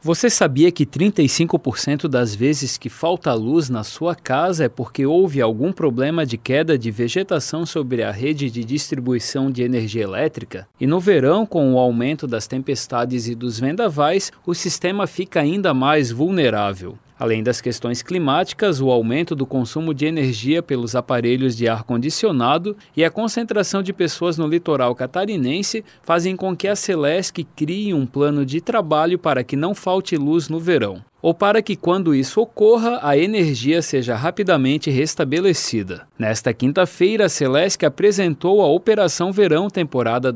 Você sabia que 35% das vezes que falta luz na sua casa é porque houve algum problema de queda de vegetação sobre a rede de distribuição de energia elétrica? E no verão, com o aumento das tempestades e dos vendavais, o sistema fica ainda mais vulnerável. Além das questões climáticas, o aumento do consumo de energia pelos aparelhos de ar-condicionado e a concentração de pessoas no litoral catarinense fazem com que a Celesc crie um plano de trabalho para que não falte luz no verão, ou para que, quando isso ocorra, a energia seja rapidamente restabelecida. Nesta quinta-feira, a Celesc apresentou a Operação Verão temporada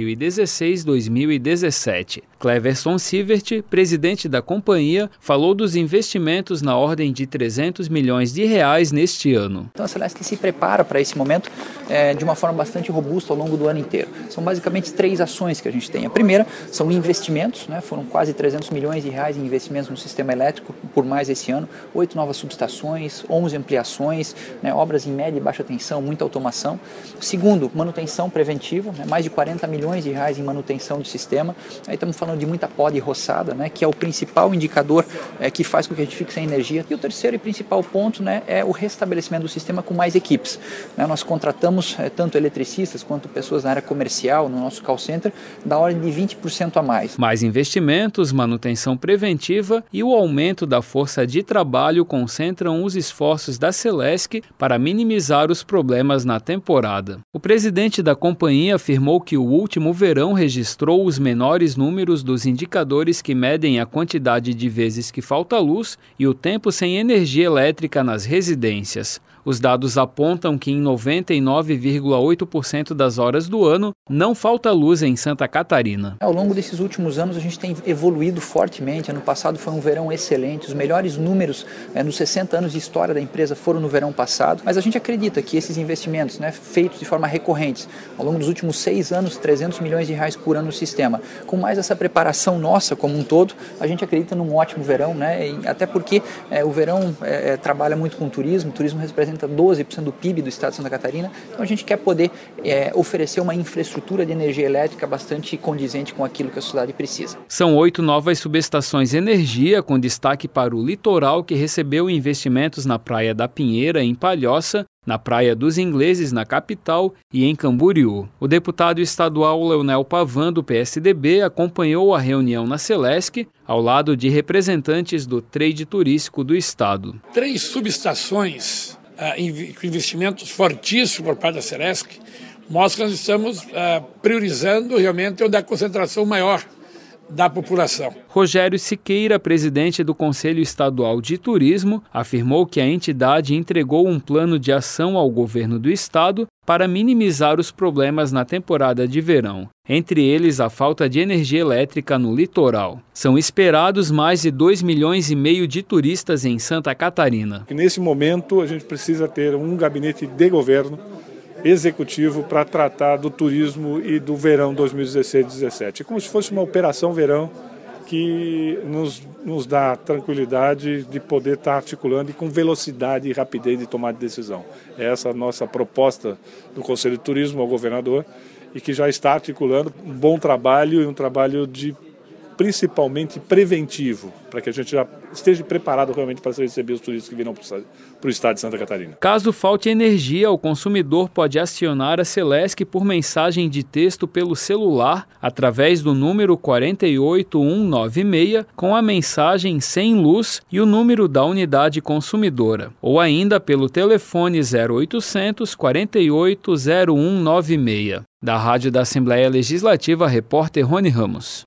2016-2017. Cleverson Sievert, presidente da companhia, falou dos investimentos na ordem de 300 milhões de reais neste ano. Então a Celesc se prepara para esse momento de uma forma bastante robusta ao longo do ano inteiro. São basicamente 3 ações que a gente tem. A primeira são investimentos, foram quase 300 milhões de reais em investimentos no sistema elétrico por mais esse ano, 8 novas subestações, 11 ampliações, obras em média e baixa tensão, muita automação. Segundo, manutenção preventiva, mais de 40 milhões de reais em manutenção do sistema. Aí estamos falando de muita poda e roçada, que é o principal indicador que faz com que a gente fique sem energia. E o terceiro e principal ponto é o restabelecimento do sistema com mais equipes. Nós contratamos tanto eletricistas quanto pessoas na área comercial, no nosso call center, da ordem de 20% a mais. Mais investimentos, manutenção preventiva e o aumento da força de trabalho concentram os esforços da Celesc para minimizar os problemas na temporada. O presidente da companhia afirmou que o último verão registrou os menores números dos indicadores que medem a quantidade de vezes que falta luz e o tempo sem energia elétrica nas residências. Os dados apontam que em 99,8% das horas do ano não falta luz em Santa Catarina. Ao longo desses últimos anos a gente tem evoluído fortemente. Ano passado foi um verão excelente, os melhores números nos 60 anos de história da empresa foram no verão passado, mas a gente acredita que esses investimentos feitos de forma recorrente, ao longo dos últimos 6 anos, 300 milhões de reais por ano no sistema, com mais essa preparação nossa como um todo, a gente acredita num ótimo verão, até porque o verão trabalha muito com turismo, o turismo representa 12% do PIB do estado de Santa Catarina, então a gente quer poder oferecer uma infraestrutura de energia elétrica bastante condizente com aquilo que a sociedade precisa. São 8 novas subestações de energia, com destaque para o litoral, que recebeu investimentos na Praia da Pinheira, em Palhoça, na Praia dos Ingleses, na capital, e em Camboriú. O deputado estadual Leonel Pavan, do PSDB, acompanhou a reunião na Celesc, ao lado de representantes do trade turístico do estado. 3 subestações com investimentos fortíssimos por parte da Celesc, mostra que nós estamos priorizando realmente onde há a concentração maior da população. Rogério Siqueira, presidente do Conselho Estadual de Turismo, afirmou que a entidade entregou um plano de ação ao governo do estado para minimizar os problemas na temporada de verão, entre eles a falta de energia elétrica no litoral. São esperados mais de 2,5 milhões de turistas em Santa Catarina. Nesse momento, a gente precisa ter um gabinete de governo executivo para tratar do turismo e do verão 2016-17. É como se fosse uma operação verão que nos dá tranquilidade de poder estar articulando e com velocidade e rapidez de tomar de decisão. Essa é a nossa proposta do Conselho de Turismo ao governador e que já está articulando um bom trabalho e um trabalho principalmente preventivo, para que a gente já esteja preparado realmente para receber os turistas que virão para o estado de Santa Catarina. Caso falte energia, o consumidor pode acionar a Celesc por mensagem de texto pelo celular, através do número 48196, com a mensagem sem luz e o número da unidade consumidora, ou ainda pelo telefone 0800 48 0196. Da Rádio da Assembleia Legislativa, repórter Rony Ramos.